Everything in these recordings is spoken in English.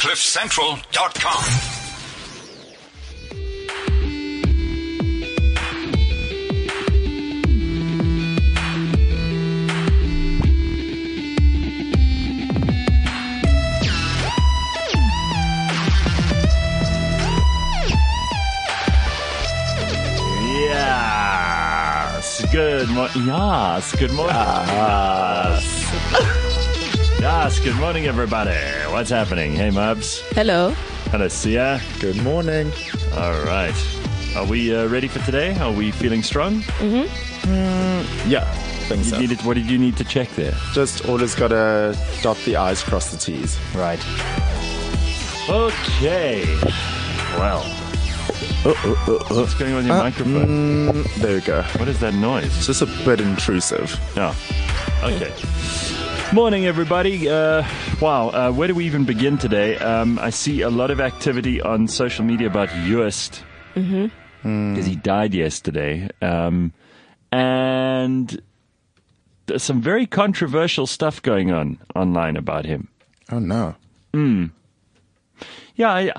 CliffCentral.com. Good morning. Yes, good morning. Yes, good morning, everybody. What's happening? Hey, Mubs. Hello. Hello, Sia. Good morning. All right. Are we ready for today? Are we feeling strong? Mm-hmm. Yeah, think so. What did you need to check there? Just always gotta dot the I's, cross the T's. Right. Okay. Well. What's going on with your microphone? There we go. What is that noise? It's just a bit intrusive. Oh, okay. Morning, everybody. Wow, where do we even begin today? I see a lot of activity on social media about Joost, because he died yesterday. And there's some very controversial stuff going on online about him. Oh, no. Yeah,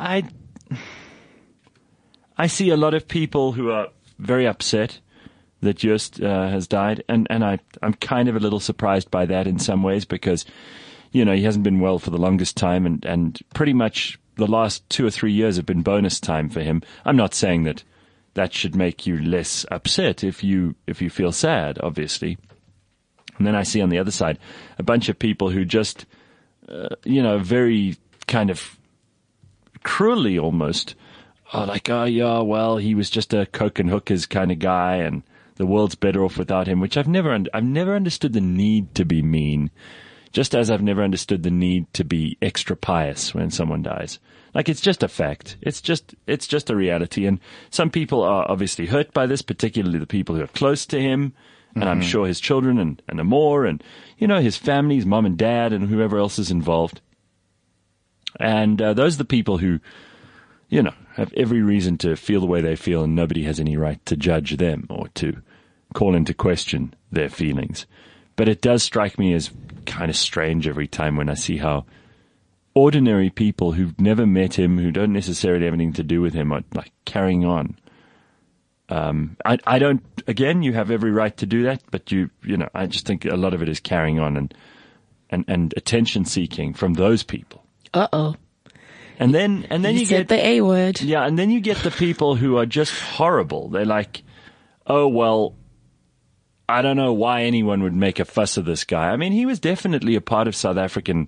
I see a lot of people who are very upset that Joost has died, and I'm kind of a little surprised by that in some ways because, you know, he hasn't been well for the longest time, and pretty much the last 2 or 3 years have been bonus time for him. I'm not saying that should make you less upset if you feel sad, obviously. And then I see on the other side a bunch of people who just, very kind of cruelly almost, oh yeah, well, he was just a coke and hookers kind of guy, and the world's better off without him. Which I've never understood the need to be mean, just as I've never understood the need to be extra pious when someone dies. Like, it's just a fact. It's just a reality, and some people are obviously hurt by this, particularly the people who are close to him, and I'm sure his children and Amor, and his family, his mom and dad, and whoever else is involved. And those are the people who, have every reason to feel the way they feel, and nobody has any right to judge them or to call into question their feelings. But it does strike me as kind of strange every time when I see how ordinary people who've never met him, who don't necessarily have anything to do with him, are like carrying on. I don't, again, you have every right to do that, but I just think a lot of it is carrying on and attention seeking from those people. Uh-oh. And then you said get the A word. Yeah, and then you get the people who are just horrible. They're like, oh, well, I don't know why anyone would make a fuss of this guy. I mean, he was definitely a part of the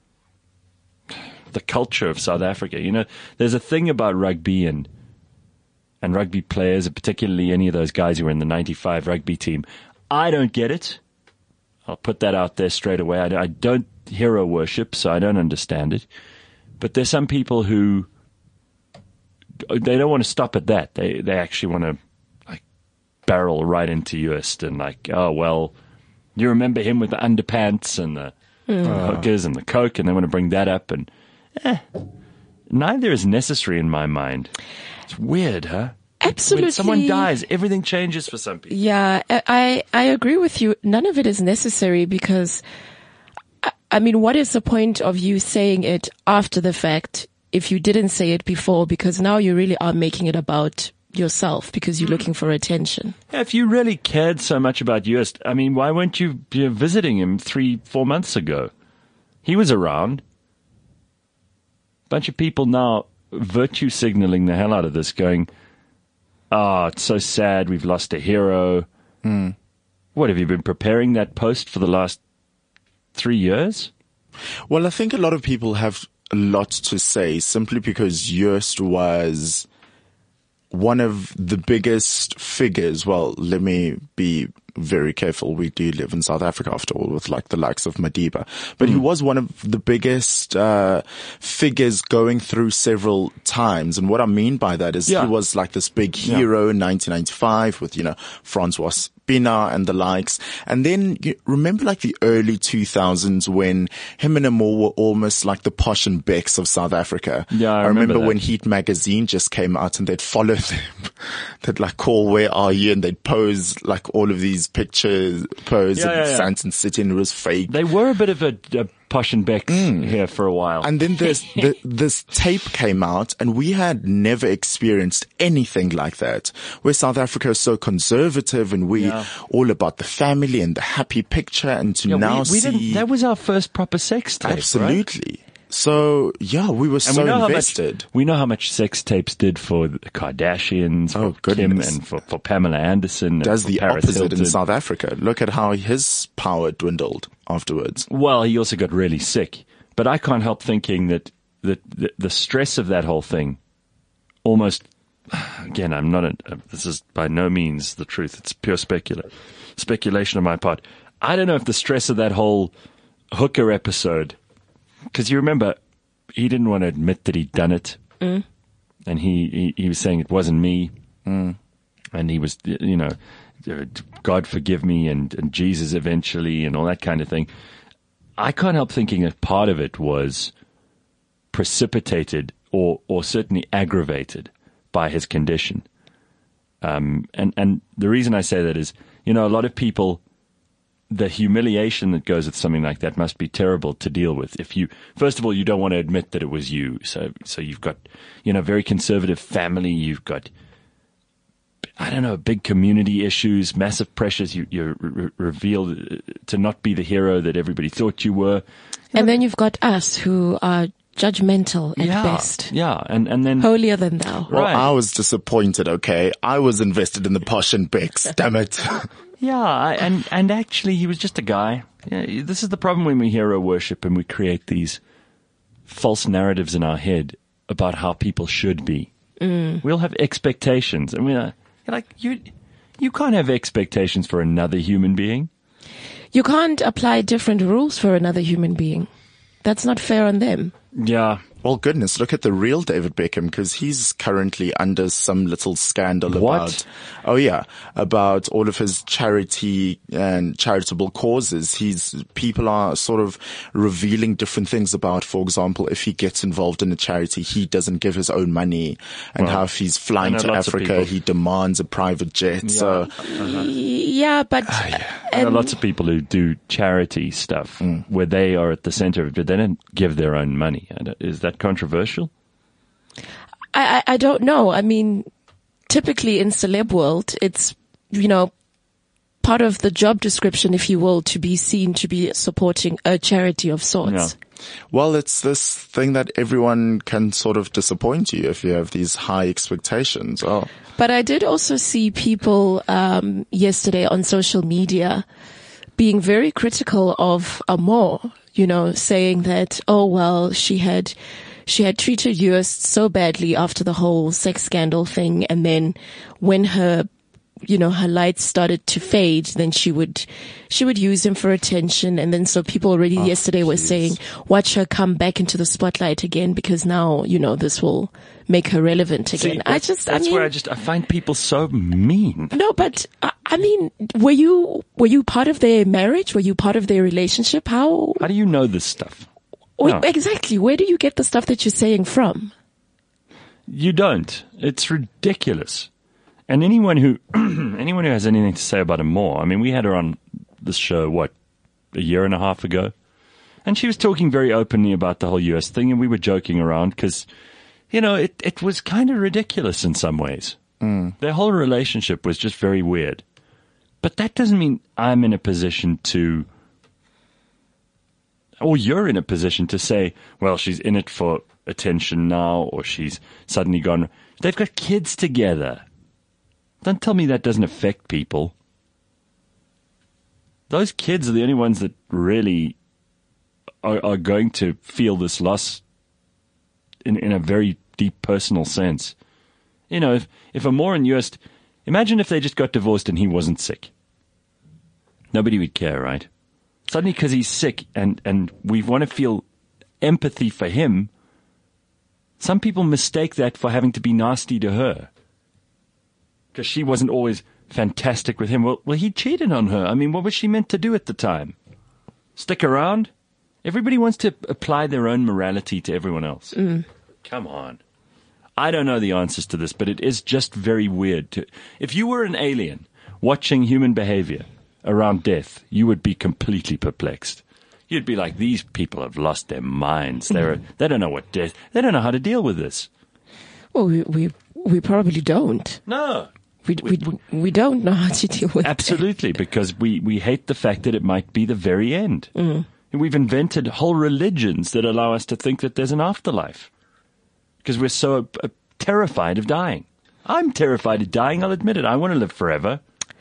culture of South Africa. There's a thing about rugby and rugby players, particularly any of those guys who were in the 95 rugby team. I don't get it. I'll put that out there straight away. I don't hero worship, so I don't understand it. But there's some people who, they don't want to stop at that. They actually want to barrel right into Joost and oh, well, you remember him with the underpants and the hookers and the coke, and they want to bring that up. And neither is necessary in my mind. It's weird, huh? Absolutely. When someone dies, everything changes for some people. Yeah, I agree with you. None of it is necessary because, I mean, what is the point of you saying it after the fact if you didn't say it before? Because now you really are making it about yourself because you're looking for attention. Yeah, if you really cared so much about Joost, I mean, why weren't you visiting him 3-4 months ago? He was around. A bunch of people now virtue signaling the hell out of this, going, oh, it's so sad, we've lost a hero. What, have you been preparing that post for the last 3 years? Well, I think a lot of people have a lot to say simply because Joost was one of the biggest figures. Well, let me be very careful. We do live in South Africa after all, with the likes of Madiba. But he was one of the biggest figures going through several times. And what I mean by that is he was this big hero in 1995 with, Francois Pienaar and the likes. And then you remember the early 2000s when him and Amor were almost like the Posh and Becks of South Africa. Yeah, I remember when Heat magazine just came out and they'd follow them. They'd call, where are you? And they'd pose all of these pictures, in Sandton City, and it was fake. They were a bit of a Posh and Beck's here for a while. And then this tape came out, and we had never experienced anything like that, where South Africa is so conservative and we all about the family and the happy picture, and to now see that was our first proper sex tape. Absolutely. Right? So yeah, we were so invested. We know how much sex tapes did for the Kardashians, for Kim, and for Pamela Anderson. Does and the Paris opposite Hilton. in South Africa. Look at how his power dwindled afterwards. Well, he also got really sick. But I can't help thinking that the stress of that whole thing almost, again, this is by no means the truth. It's pure speculation on my part. I don't know if the stress of that whole hooker episode, because you remember, he didn't want to admit that he'd done it. And he was saying it wasn't me. And he was, God forgive me and Jesus eventually and all that kind of thing. I can't help thinking that part of it was precipitated or certainly aggravated by his condition. And the reason I say that is, a lot of people, the humiliation that goes with something like that must be terrible to deal with. First of all, you don't want to admit that it was you. So you've got, very conservative family. You've got, big community issues, massive pressures. You're revealed to not be the hero that everybody thought you were. And then you've got us who are judgmental at best. Yeah, and then holier than thou. Well, Right. I was disappointed. Okay, I was invested in the Posh and Becks. Damn it. Yeah, and actually he was just a guy. Yeah, this is the problem when we hero worship and we create these false narratives in our head about how people should be. We'll have expectations, and we're like, you can't have expectations for another human being. You can't apply different rules for another human being. That's not fair on them. Yeah. Well, goodness, look at the real David Beckham, because he's currently under some little scandal What? about all of his charity and charitable causes. People are sort of revealing different things about, for example, if he gets involved in a charity, he doesn't give his own money, and how if he's flying to Africa, he demands a private jet. Yeah. So, Yeah, but There are lots of people who do charity stuff where they are at the center of it, but they don't give their own money. Is that controversial? I don't know. I mean, typically in celeb world, it's, part of the job description, if you will, to be seen to be supporting a charity of sorts. Yeah. well, it's this thing that everyone can sort of disappoint you if you have these high expectations. Oh. But I did also see people yesterday on social media being very critical of Amor, saying that, oh, well, she had treated Joost so badly after the whole sex scandal thing. And then when her lights started to fade, then she would use him for attention. And then so people already yesterday were saying, watch her come back into the spotlight again, because now, this will make her relevant again. See, that's where I find people so mean. No, but I mean, were you part of their marriage? Were you part of their relationship? How do you know this stuff? No. Exactly. Where do you get the stuff that you're saying from? You don't. It's ridiculous. And anyone who has anything to say about Amor, I mean, we had her on this show, a year and a half ago? And she was talking very openly about the whole US thing, and we were joking around because, it was kind of ridiculous in some ways. Their whole relationship was just very weird. But that doesn't mean I'm in a position to, or you're in a position to say, well, she's in it for attention now, or she's suddenly gone. They've got kids together. Don't tell me that doesn't affect people. Those kids are the only ones that really are going to feel this loss in a very deep personal sense. If Amor and Joost, imagine if they just got divorced and he wasn't sick. Nobody would care, right? Suddenly because he's sick and we want to feel empathy for him, some people mistake that for having to be nasty to her. Because she wasn't always fantastic with him. Well, he cheated on her. I mean, what was she meant to do at the time? Stick around? Everybody wants to apply their own morality to everyone else. Come on. I don't know the answers to this, but it is just very weird. If you were an alien watching human behavior around death, you would be completely perplexed. you'd be like, these people have lost their minds. They don't know what death. They don't know how to deal with this. Well, we probably don't. No. We don't know how to deal with Absolutely, because we hate the fact that it might be the very end. Mm. We've invented whole religions that allow us to think that there's an afterlife because we're so terrified of dying. I'm terrified of dying, I'll admit it. I want to live forever.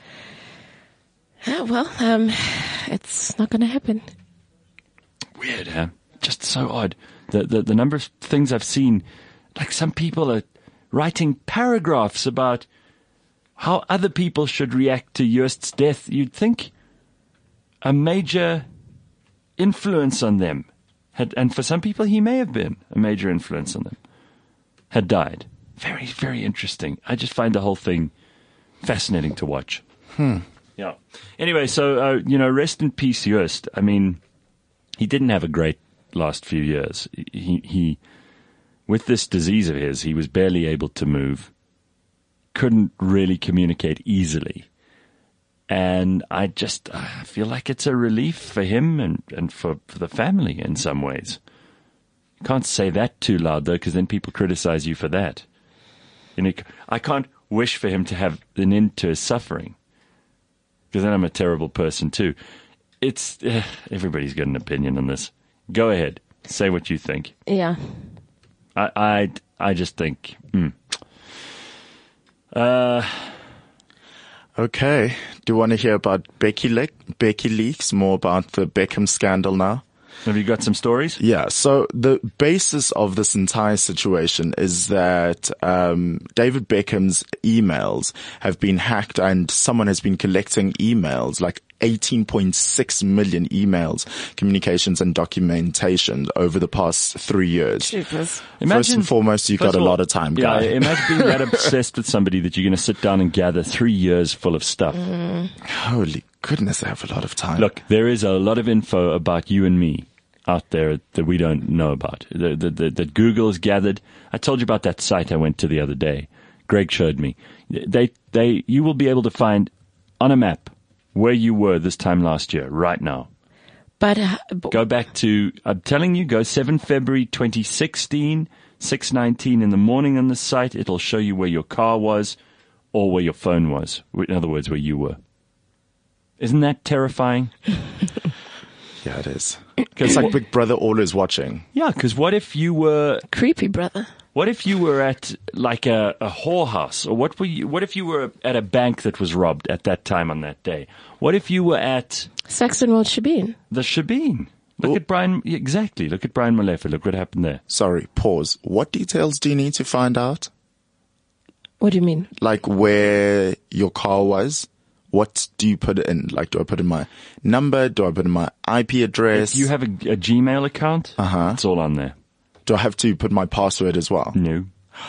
Well, it's not going to happen. Weird, huh? Just so odd. The number of things I've seen, like some people are writing paragraphs about how other people should react to Joost's death. You'd think a major influence on them and for some people he may have been a major influence on them, had died. Very, very interesting. I just find the whole thing fascinating to watch. Yeah. Anyway, so, rest in peace, Joost. I mean, he didn't have a great last few years. He with this disease of his, he was barely able to move, couldn't really communicate easily. And I feel like it's a relief for him and for the family in some ways. You can't say that too loud, though, because then people criticize you for that. I can't wish for him to have an end to his suffering, because then I'm a terrible person too. It's everybody's got an opinion on this. Go ahead, say what you think. Yeah, I just think. Okay. Do you want to hear about Becky Leaks? More about the Beckham scandal now? Have you got some stories? Yeah. So the basis of this entire situation is that David Beckham's emails have been hacked, and someone has been collecting emails, like 18.6 million emails, communications and documentation over the past 3 years. Jesus. First and foremost, you've got a lot of time, guy. Yeah, imagine being that obsessed with somebody that you're going to sit down and gather 3 years full of stuff. Holy goodness, they have a lot of time. Look, there is a lot of info about you and me out there that we don't know about, that Google's gathered. I told you about that site I went to the other day. Greg showed me. You will be able to find on a map where you were this time last year, right now. But go back to, I'm telling you, go 7 February 2016, 6:19 in the morning on the site. It'll show you where your car was or where your phone was. In other words, where you were. Isn't that terrifying? Yeah, it is. It's like Big Brother always watching. Yeah, because what if you were... Creepy brother. What if you were at like a whorehouse? Or what if you were at a bank that was robbed at that time on that day? What if you were at... Saxon Road Shebeen. The Shebeen. Look at Brian... Exactly. Look at Brian Molefe. Look what happened there. Sorry, pause. What details do you need to find out? What do you mean? Like where your car was? What do you put in? Like, do I put in my number? Do I put in my IP address? If you have a Gmail account, it's all on there. Do I have to put my password as well? No.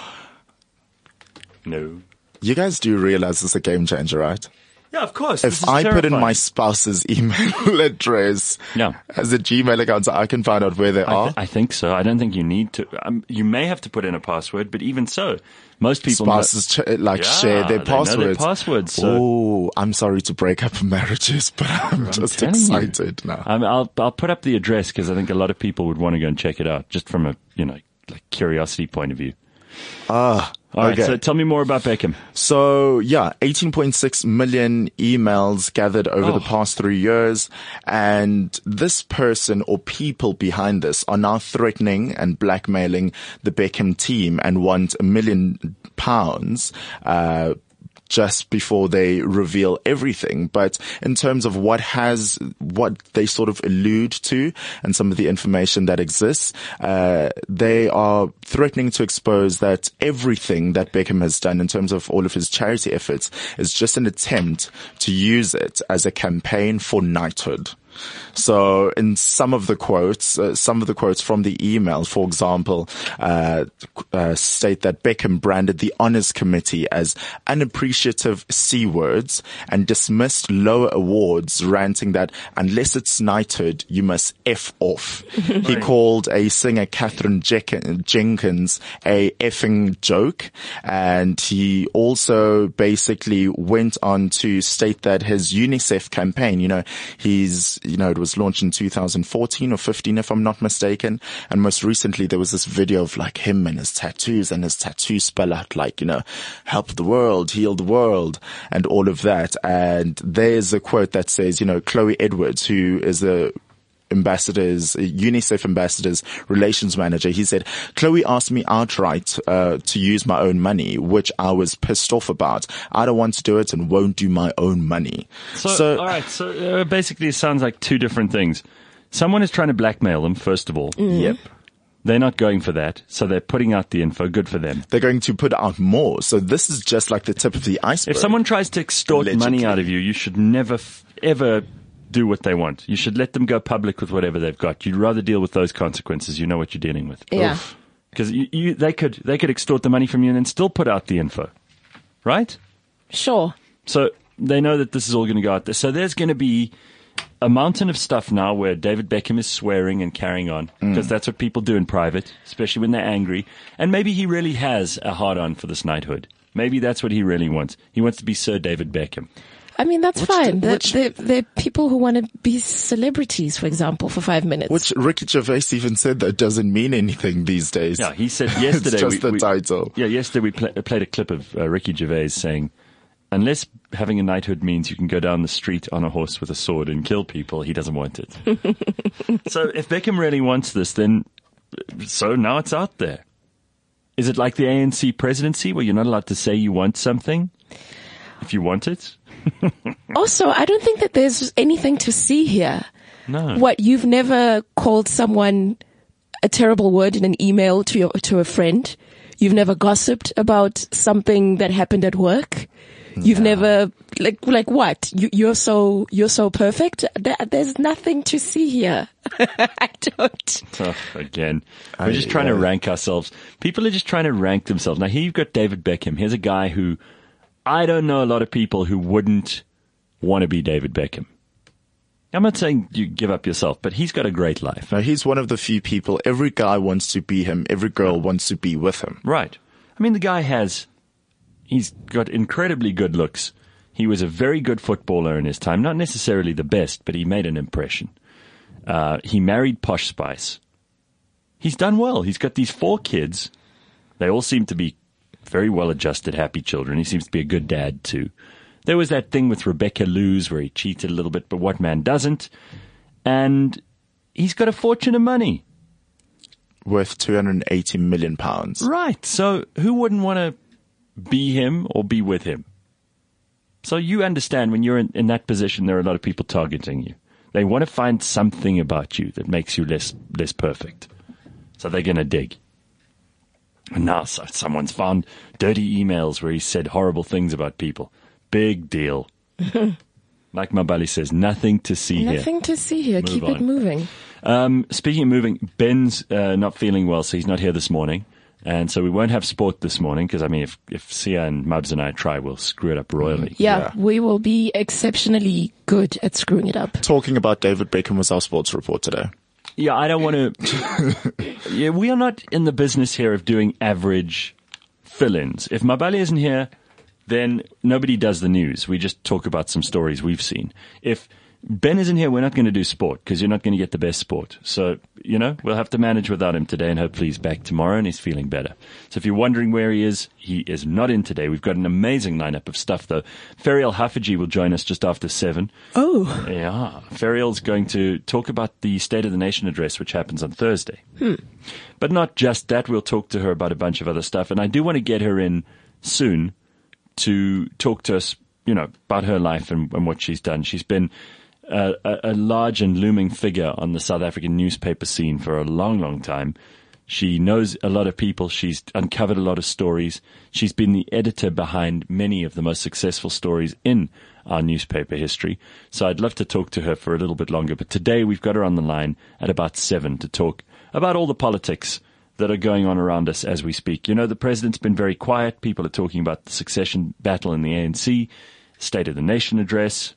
No. You guys do realize it's a game changer, right? Yeah, of course. If I put in my spouse's email address as a Gmail account, so I can find out where they are. I think so. I don't think you need to. You may have to put in a password, but even so, most people spouses share their passwords. Know their passwords. So. Oh, I'm sorry to break up marriages, but I'm just excited now. I'll put up the address because I think a lot of people would want to go and check it out, just from a curiosity point of view. All right, so tell me more about Beckham. So, 18.6 million emails gathered over the past 3 years. And this person or people behind this are now threatening and blackmailing the Beckham team and want £1 million just before they reveal everything. But in terms of what they sort of allude to and some of the information that exists, they are threatening to expose that everything that Beckham has done in terms of all of his charity efforts is just an attempt to use it as a campaign for knighthood. So in some of the quotes from the email, for example, state that Beckham branded the Honours Committee as unappreciative C words and dismissed lower awards, ranting that unless it's knighthood, you must F off. He called a singer Catherine Jenkins a effing joke, and he also basically went on to state that his UNICEF campaign, his it was launched in 2014 or 15, if I'm not mistaken. And most recently, there was this video of like him and his tattoos, and his tattoos spell out like, help the world, heal the world, and all of that. And there's a quote that says, Chloe Edwards, who is UNICEF ambassador's relations manager, he said, Chloe asked me outright to use my own money, which I was pissed off about. I don't want to do it and won't do my own money. So all right. So basically it sounds like two different things. Someone is trying to blackmail them, first of all. Yep. They're not going for that. So they're putting out the info. Good for them. They're going to put out more. So this is just like the tip of the iceberg. If someone tries to extort Allegedly. money out of you, you should never, ever do what they want. You should let them go public with whatever they've got. You'd rather deal with those consequences. You know what you're dealing with. Yeah. Because they could extort the money from you and then still put out the info. Right? Sure. So they know that this is all going to go out there. So there's going to be a mountain of stuff now where David Beckham is swearing and carrying on, because that's what people do in private, especially when they're angry. And maybe he really has a hard-on for this knighthood. Maybe that's what he really wants. He wants to be Sir David Beckham. I mean, that's fine. There are people who want to be celebrities, for example, for 5 minutes. Which Ricky Gervais even said that doesn't mean anything these days. Yeah, he said yesterday. It's just the title. Yeah, yesterday we played a clip of Ricky Gervais saying, unless having a knighthood means you can go down the street on a horse with a sword and kill people, he doesn't want it. So if Beckham really wants this, then so now it's out there. Is it like the ANC presidency where you're not allowed to say you want something if you want it? Also, I don't think that there's anything to see here. No. What, you've never called someone a terrible word in an email to a friend? You've never gossiped about something that happened at work? You've never, like what? You're so perfect? There's nothing to see here. I don't. Oh, again, we're just trying to rank ourselves. People are just trying to rank themselves. Now, here you've got David Beckham. Here's a guy who, I don't know a lot of people who wouldn't want to be David Beckham. I'm not saying you give up yourself, but he's got a great life. No, he's one of the few people, every guy wants to be him. Every girl wants to be with him. Right. I mean, the guy he's got incredibly good looks. He was a very good footballer in his time. Not necessarily the best, but he made an impression. He married Posh Spice. He's done well. He's got these 4 kids. They all seem to be very well-adjusted, happy children. He seems to be a good dad, too. There was that thing with Rebecca Luz where he cheated a little bit, but what man doesn't? And he's got a fortune of money. Worth £280 million. Right. So who wouldn't want to be him or be with him? So you understand when you're in that position, there are a lot of people targeting you. They want to find something about you that makes you less perfect. So they're going to dig. And now someone's found dirty emails where he said horrible things about people. Big deal. Like Mabali says, nothing to see here. Nothing to see here. Keep it moving. Speaking of moving, Ben's not feeling well, so he's not here this morning. And so we won't have sport this morning because, I mean, if Sia and Mubs and I try, we'll screw it up royally. Yeah, we will be exceptionally good at screwing it up. Talking about David Beckham was our sports report today. Yeah, I don't want to... Yeah, we are not in the business here of doing average fill-ins. If Mabali isn't here, then nobody does the news. We just talk about some stories we've seen. If Ben isn't here, we're not going to do sport because you're not going to get the best sport. So, we'll have to manage without him today, and hopefully he's back tomorrow and he's feeling better. So if you're wondering where he is not in today. We've got an amazing lineup of stuff, though. Ferial Haffajee will join us just after 7. Oh. Yeah. Ferial's going to talk about the State of the Nation address, which happens on Thursday. But not just that. We'll talk to her about a bunch of other stuff. And I do want to get her in soon to talk to us, about her life and what she's done. She's been a large and looming figure on the South African newspaper scene for a long, long time. She knows a lot of people. She's uncovered a lot of stories. She's been the editor behind many of the most successful stories in our newspaper history. So I'd love to talk to her for a little bit longer. But today we've got her on the line at about 7 to talk about all the politics that are going on around us as we speak. The president's been very quiet. People are talking about the succession battle in the ANC, State of the Nation address.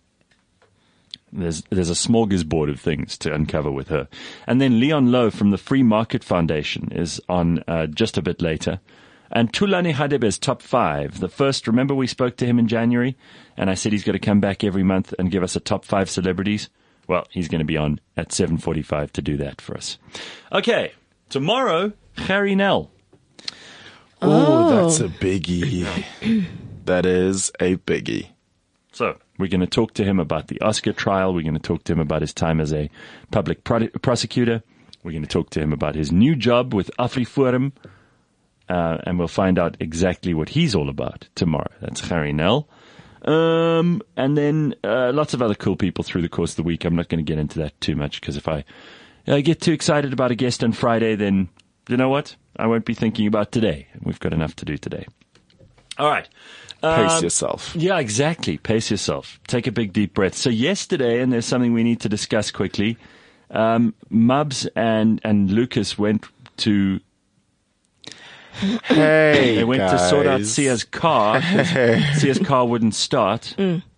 There's a smorgasbord of things to uncover with her. And then Leon Lowe from the Free Market Foundation is on just a bit later. And Thulani Hadebe's top 5. The first, remember we spoke to him in January? And I said he's got to come back every month and give us a top 5 celebrities. Well, he's going to be on at 7:45 to do that for us. Okay, tomorrow, Harry Nell. Oh, that's a biggie. That is a biggie. So we're going to talk to him about the Oscar trial. We're going to talk to him about his time as a public prosecutor. We're going to talk to him about his new job with AfriForum. And we'll find out exactly what he's all about tomorrow. That's Harry Nell. And then lots of other cool people through the course of the week. I'm not going to get into that too much because if I get too excited about a guest on Friday, then you know what? I won't be thinking about today. We've got enough to do today. All right. Pace yourself. Yeah, exactly. Pace yourself. Take a big, deep breath. So yesterday, and there's something we need to discuss quickly, Mubs and Lucas went to... Hey, They went to sort out Sia's car. Sia's car wouldn't start.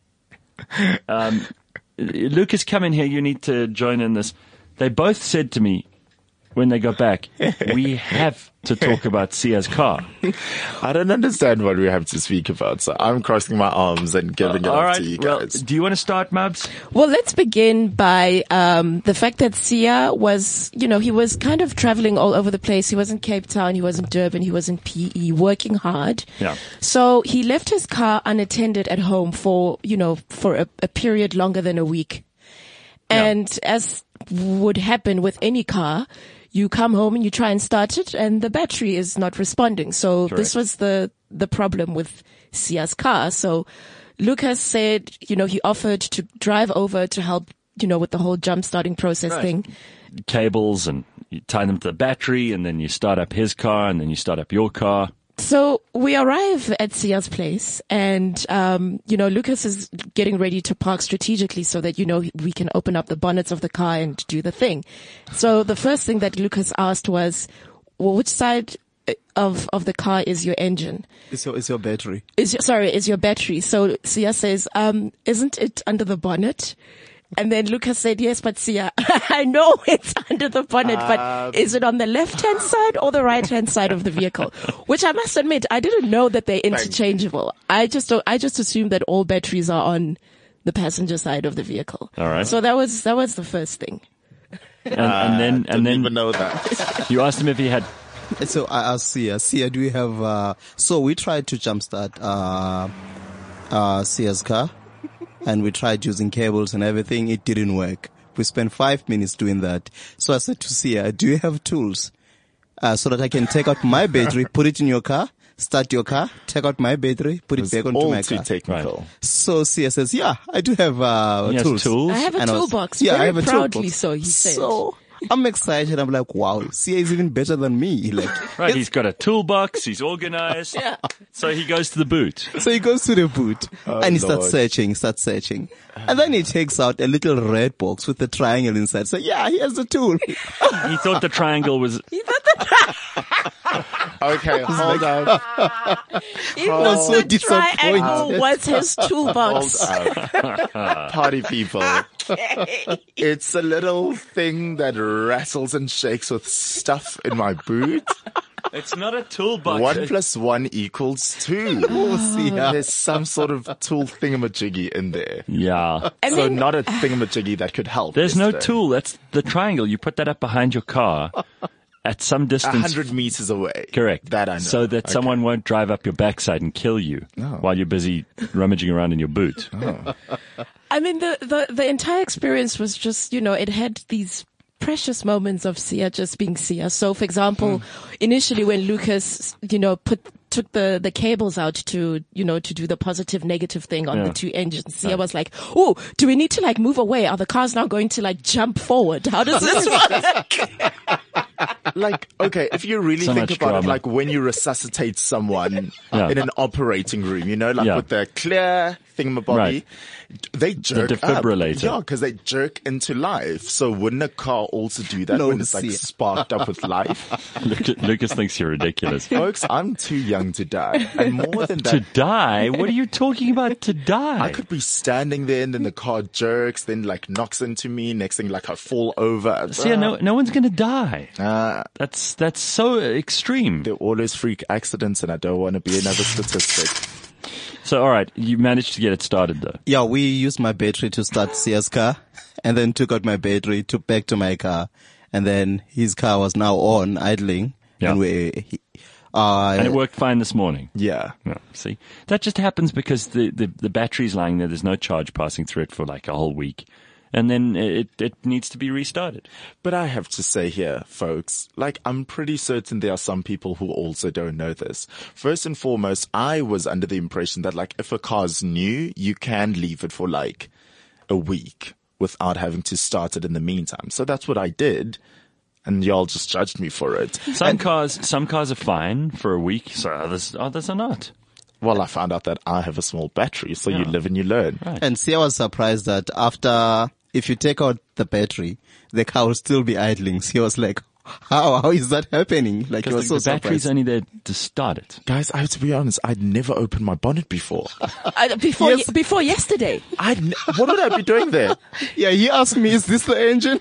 Lucas, come in here. You need to join in this. They both said to me when they got back, we have to talk about Sia's car. I don't understand what we have to speak about, so I'm crossing my arms and giving it All up right. to you Well, guys. do you want to start, Mubs? Well, let's begin by the fact that Sia was, he was kind of traveling all over the place. He was in Cape Town, he was in Durban, he was in PE, working hard. Yeah. So he left his car unattended at home for a period longer than a week. And as would happen with any car, you come home and you try and start it and the battery is not responding. So this was the problem with Sia's car. So Lucas said, he offered to drive over to help, with the whole jump starting process thing. Cables and you tie them to the battery and then you start up his car and then you start up your car. So we arrive at Sia's place and, Lucas is getting ready to park strategically so that, we can open up the bonnets of the car and do the thing. So the first thing that Lucas asked was, well, which side of the car is your engine? It's your battery. Is your battery. So Sia says, isn't it under the bonnet? And then Lucas said, yes, but Sia, I know it's under the bonnet, but is it on the left-hand side or the right-hand side of the vehicle? Which I must admit, I didn't know that they're interchangeable. I just assumed that all batteries are on the passenger side of the vehicle. All right. So that was the first thing. And then Even know that. you asked him if he had. So I asked Sia, do we have, so we tried to jumpstart, Sia's car and we tried using cables and everything. It didn't work. We spent 5 minutes doing that. So I said to Sia, do you have tools, so that I can take out my battery, put it in your car, start your car, take out my battery, put it back onto All my too car. technical. Right. So Sia says, yeah, I do have, He has tools. tools? I have a And I was- toolbox. yeah, I very have a proudly toolbox. so, he said. So I'm excited. I'm like, wow, Sia is even better than me. Like, Right, he's got a toolbox, he's organized. Yeah. So he goes to the boot. so he goes to the boot and he starts Lord. searching. And then he takes out a little red box with a triangle inside. So yeah, he has the tool. He thought the triangle was. Okay, hold on. He thought so the triangle disappointed. was his toolbox. Party people. It's a little thing that rattles and shakes with stuff in my boot. It's not a toolbox. 1 + 1 = 2. Sia. There's some sort of tool thingamajiggy in there. Yeah. And So then- not a thingamajiggy that could help. There's no yesterday. tool. That's the triangle. You put that up behind your car at some distance. 100 meters away. Correct. That I know. So that Okay. someone won't drive up your backside and kill you while you're busy rummaging around in your boot. I mean, the entire experience was just, it had these precious moments of Sia just being Sia. So, for example, initially when Lucas, took the cables out to do the positive negative thing on the two engines, Sia was like, oh, do we need to move away? Are the cars now going to jump forward? How does this work? Okay, if you really So think much about drama. it, when you resuscitate someone Yeah. in an operating room, Yeah. with the clear thingamabobby, Right. they jerk defibrillator. up. Yeah, because they jerk into life. So wouldn't a car also do that No, when it's see. sparked up with life? Lucas thinks you're ridiculous. Folks, I'm too young to die. And more than that, To die? What are you talking about? To die? I could be standing there and then the car jerks, then knocks into me. Next thing, I fall over. See, no one's going to die. Uh, That's so extreme. there are always freak accidents and I don't want to be another statistic. So, all right, you managed to get it started though. Yeah, we used my battery to start Sia's car and then took out my battery, took back to my car, and then his car was now on, idling. Yeah. And And it worked fine this morning. Yeah. Yeah, see, that just happens because the battery's lying there. There's no charge passing through it for like a whole week. And then it needs to be restarted. But I have to say here, folks, like I'm pretty certain there are some people who also don't know this. First and foremost, I was under the impression that like if a car's new, you can leave it for like a week without having to start it in the meantime. So that's what I did. And y'all just judged me for it. Some cars are fine for a week, so others are not. Well, I found out that I have a small battery, so you Yeah. live and you learn. Right. And Sia was surprised that if you take out the battery, the car will still be idling. Sia was like, how is that happening? Like, he was Because so the battery's surprised. only there to start it. Guys, I have to be honest, I'd never opened my bonnet before. Before yesterday. What would I be doing there? Yeah, he asked me, is this the engine?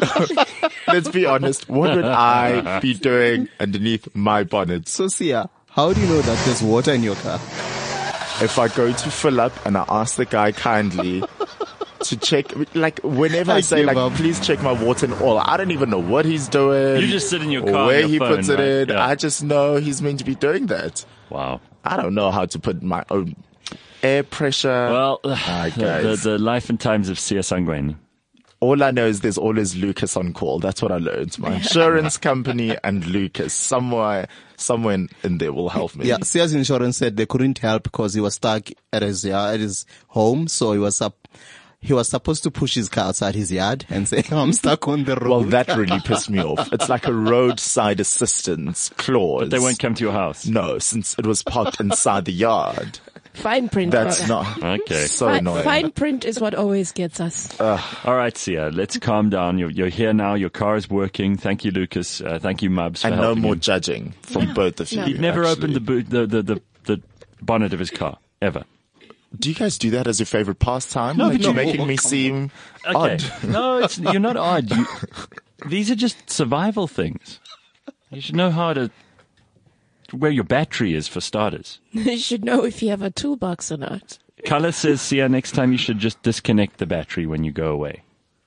Let's be honest, what would I be doing underneath my bonnet? So Sia, how do you know that there's water in your car? If I go to fill up and I ask the guy kindly to check, like whenever I say give like, up. please check my water and oil, I don't even know what he's doing. You just sit in your car or on where your he phone, puts it right? in. Yeah. I just know he's meant to be doing that. Wow. I don't know how to put my own air pressure. Well, guys. the life and times of Sia Sangweni. All I know is there's always Lucas on call. That's what I learned. My insurance company and Lucas somewhere in there will help me. Yeah, Sia's insurance said they couldn't help because he was stuck at his home. So he was supposed to push his car outside his yard and say, I'm stuck on the road. Well, that really pissed me off. It's like a roadside assistance clause. But they won't come to your house. No, since it was parked inside the yard. Fine print. That's brother. not Okay. so annoying. Fine print is what always gets us. All right, Sia, let's calm down. You're here now. Your car is working. Thank you, Lucas. Thank you, Mubs, for And no helping more you. judging from both of you. He'd never actually. opened the bonnet of his car, ever. Do you guys do that as your favorite pastime? No, Like, but you're you- making me seem Okay. odd. No, you're not odd. These are just survival things. You should know how to where your battery is, for starters. You should know if you have a toolbox or not. Kala says, Sia, next time you should just disconnect the battery when you go away.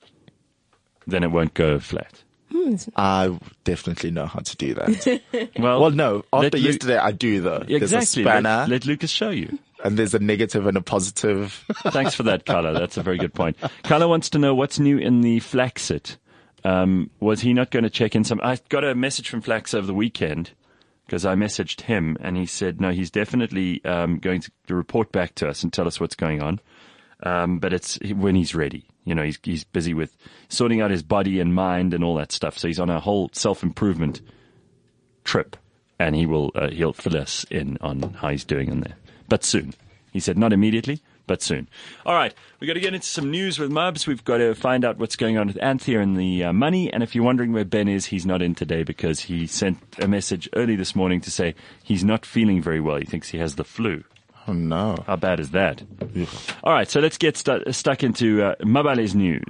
Then it won't go flat. I definitely know how to do that. Well, Well, no. let After Lu- yesterday, I do though. There's a Exactly. spanner, Let Lucas show you. and there's a negative and a positive. Thanks for that, Kala. That's a very good point. Kala wants to know what's new in the Flaxit. Was he not going to check in some? I got a message from Flax over the weekend because I messaged him and he said, no, he's definitely going to report back to us and tell us what's going on. But it's when he's ready. You know, he's busy with sorting out his body and mind and all that stuff. So he's on a whole self-improvement trip, and he'll fill us in on how he's doing in there. But soon. He said not immediately, but soon. All right, we've got to get into some news with Mubs. We've got to find out what's going on with Anthea and the money. And if you're wondering where Ben is, he's not in today because he sent a message early this morning to say he's not feeling very well. He thinks he has the flu. Oh no. How bad is that? All right, so let's get stuck into Mabale's news.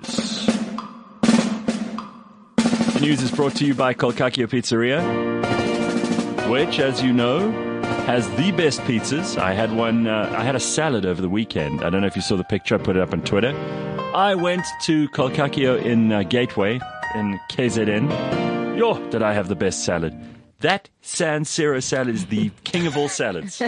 The news is brought to you by Kolkakio Pizzeria, which, as you know, has the best pizzas. I had a salad over the weekend. I don't know if you saw the picture. I put it up on Twitter. I went to Kolkakio in Gateway in KZN. Yo, did I have the best salad. That Sans Zero salad is the king of all salads.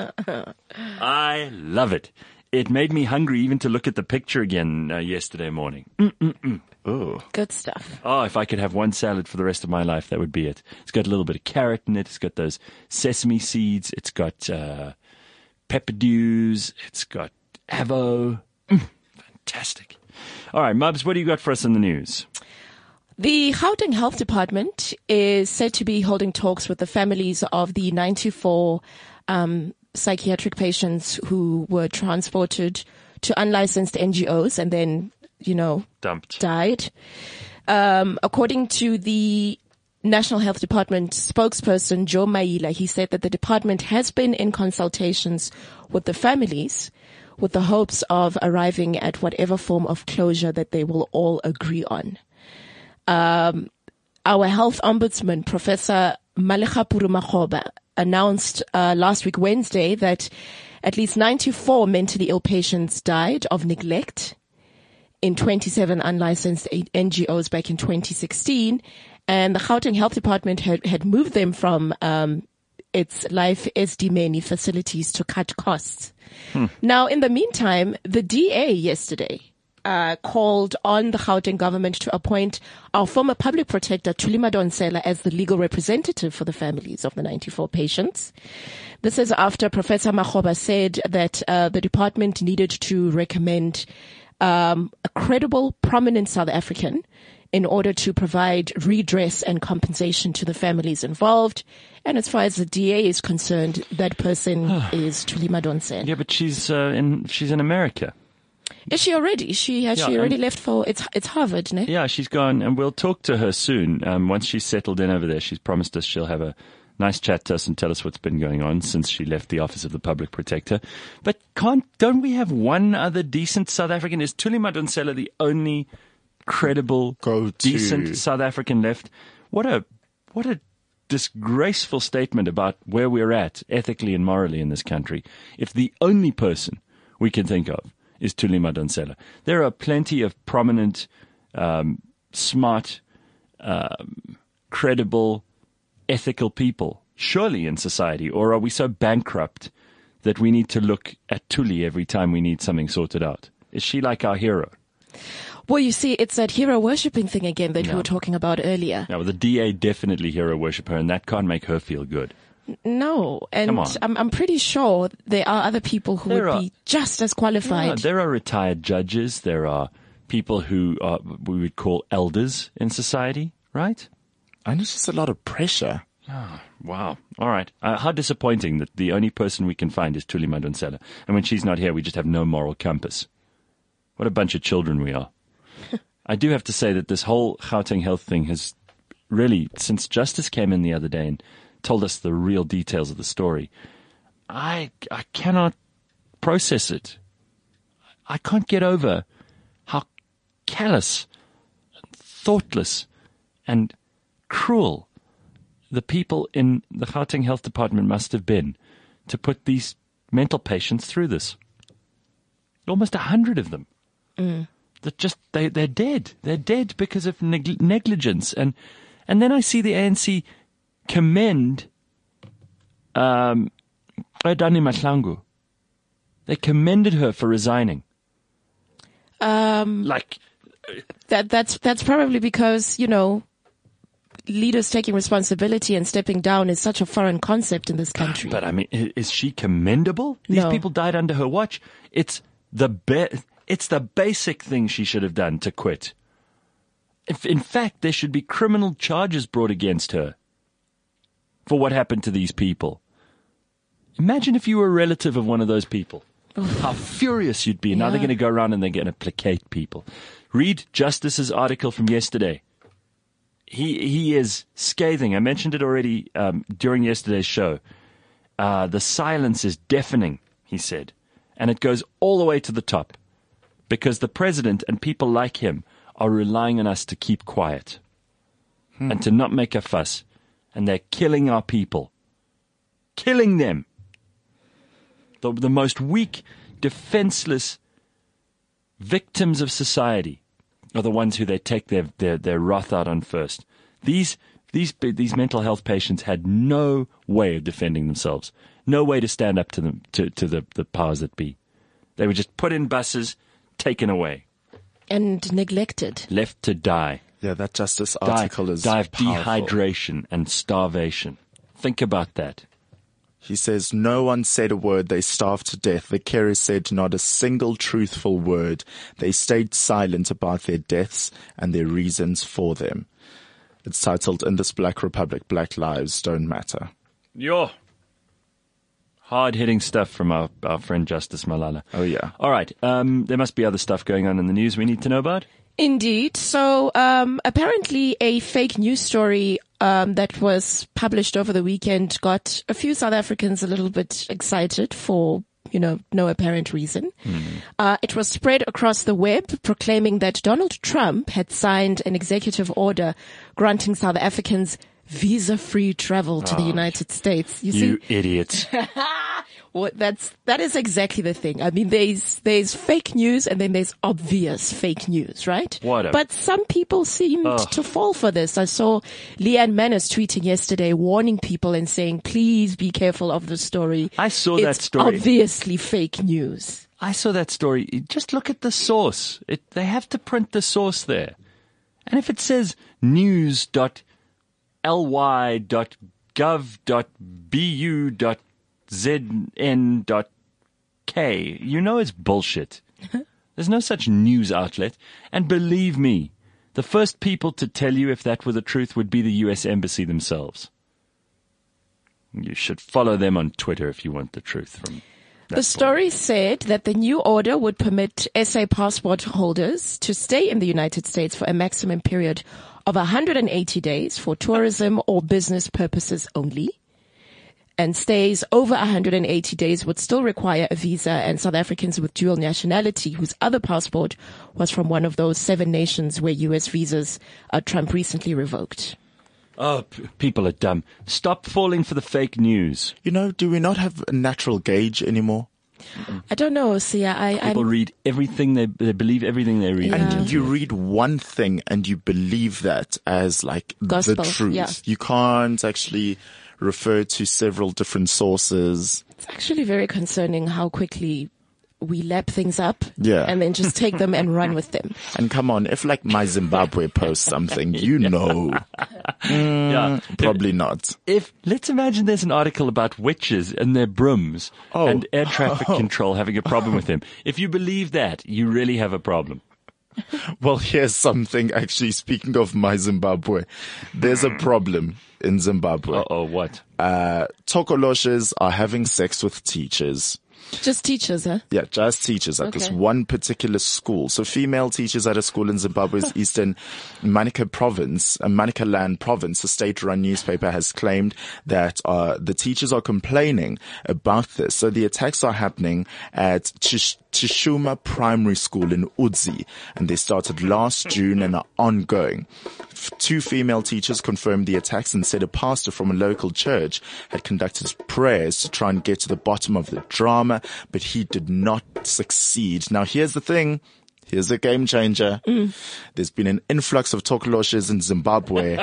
I love it. It made me hungry even to look at the picture again yesterday morning. Oh. Good stuff. Oh, if I could have one salad for the rest of my life, that would be it. It's got a little bit of carrot in it. It's got those sesame seeds. It's got pepper dews. It's got avo. Fantastic. All right, Mubs, what do you got for us in the news? The Gauteng Health Department is said to be holding talks with the families of the 94 psychiatric patients who were transported to unlicensed NGOs and then, Dumped. died. According to the National Health Department spokesperson, Joe Maila, he said that the department has been in consultations with the families with the hopes of arriving at whatever form of closure that they will all agree on. Our health ombudsman, Professor Malekha Purumakgoba, announced last week Wednesday that at least 94 mentally ill patients died of neglect in 27 unlicensed NGOs back in 2016. And the Gauteng Health Department had moved them from its Life Esidimeni facilities to cut costs. Now, in the meantime, the DA yesterday called on the Gauteng government to appoint our former public protector, Thuli Madonsela, as the legal representative for the families of the 94 patients. This is after Professor Makgoba said that the department needed to recommend a credible, prominent South African in order to provide redress and compensation to the families involved. And as far as the DA is concerned, that person is Thuli Madonsela. Yeah, but she's in America. Is she already? She already left for it's Harvard, ne? Yeah, she's gone, and we'll talk to her soon. Once she's settled in over there, she's promised us she'll have a nice chat to us and tell us what's been going on since she left the office of the public protector. But don't we have one other decent South African? Is Thuli Madonsela the only credible, decent South African left? What a disgraceful statement about where we're at ethically and morally in this country. If the only person we can think of is Thuli Madonsela. There are plenty of prominent, smart, credible, ethical people, surely, in society. Or are we so bankrupt that we need to look at Thuli every time we need something sorted out? Is she like our hero? Well, you see, it's that hero worshipping thing again that we were talking about earlier. No, well, the DA definitely hero worship her, and that can't make her feel good. No, and I'm pretty sure there are other people who would be just as qualified. Yeah, there are retired judges. There are people who we would call elders in society, right? And it's just a lot of pressure. Oh, wow. All right. How disappointing that the only person we can find is Thuli Madonsela. And when she's not here, we just have no moral compass. What a bunch of children we are. I do have to say that this whole Gauteng Health thing has really, since Justice came in the other day and told us the real details of the story, I cannot process it. I can't get over how callous, thoughtless, and cruel the people in the Gauteng Health Department must have been to put these mental patients through this. Almost 100 of them. They're dead. They're dead because of negligence. And then I see the ANC commend Dani Mahlangu. They commended her for resigning. That's probably because, leaders taking responsibility and stepping down is such a foreign concept in this country. But I mean, is she commendable? These people died under her watch. It's the basic thing she should have done to quit. In fact, there should be criminal charges brought against her for what happened to these people. Imagine if you were a relative of one of those people. How furious you'd be. Now they're going to go around and they're going to placate people. Read Justice's article from yesterday. He is scathing. I mentioned it already during yesterday's show. The silence is deafening, he said. And it goes all the way to the top. Because the president and people like him are relying on us to keep quiet. And to not make a fuss. And they're killing our people. Killing them. The most weak, defenseless victims of society are the ones who they take their wrath out on first. These mental health patients had no way of defending themselves. No way to stand up to them, to the powers that be. They were just put in buses, taken away. And neglected. Left to die. Yeah, that Justice article is die of powerful. dehydration and starvation. Think about that. He says, no one said a word. They starved to death. The carers said not a single truthful word. They stayed silent about their deaths and their reasons for them. It's titled, In This Black Republic, Black Lives Don't Matter. Yo. Hard-hitting stuff from our friend Justice Malala. Oh, yeah. All right. There must be other stuff going on in the news we need to know about. Indeed. So apparently a fake news story that was published over the weekend got a few South Africans a little bit excited for, no apparent reason. It was spread across the web proclaiming that Donald Trump had signed an executive order granting South Africans visa-free travel to the United States. You see, You idiots. well, that is exactly the thing. I mean, there's fake news and then there's obvious fake news, right? But some people seem to fall for this. I saw Leanne Manis tweeting yesterday, warning people and saying, please be careful of the story. I saw that story. It's obviously fake news. I saw that story. Just look at the source. They have to print the source there. And if it says news.ly.gov.bu.zn.k, you know it's bullshit. There's no such news outlet. And believe me, the first people to tell you if that were the truth would be the US Embassy themselves. You should follow them on Twitter if you want the truth from The story said that the new order would permit SA passport holders to stay in the United States for a maximum period of 180 days for tourism or business purposes only. And stays over 180 days would still require a visa, and South Africans with dual nationality whose other passport was from one of those 7 nations where US visas Trump recently revoked. Oh, people are dumb. Stop falling for the fake news. You know, do we not have a natural gauge anymore? I don't know, Sia. People read everything, they believe everything they read. And you read one thing and you believe that as like Gospel, the truth. yeah. You can't actually refer to several different sources. It's actually very concerning how quickly we lap things up and then just take them and run with them. And come on, if like my Zimbabwe posts something, you know. Probably not. Let's imagine there's an article about witches and their brooms and air traffic control having a problem with them. If you believe that, you really have a problem. Well, here's something actually, speaking of my Zimbabwe, there's a problem in Zimbabwe. What? Tokoloshes are having sex with teachers. Just teachers, huh? Yeah, just teachers at this one particular school. So female teachers at a school in Zimbabwe's eastern Manicaland province, a state-run newspaper has claimed that the teachers are complaining about this. So the attacks are happening at Chishuma Primary School in Udzi, and they started last June and are ongoing. 2 female teachers confirmed the attacks and said a pastor from a local church had conducted prayers to try and get to the bottom of the drama, but he did not succeed. Now, here's the thing. Here's a game changer. There's been an influx of Tokoloshes in Zimbabwe.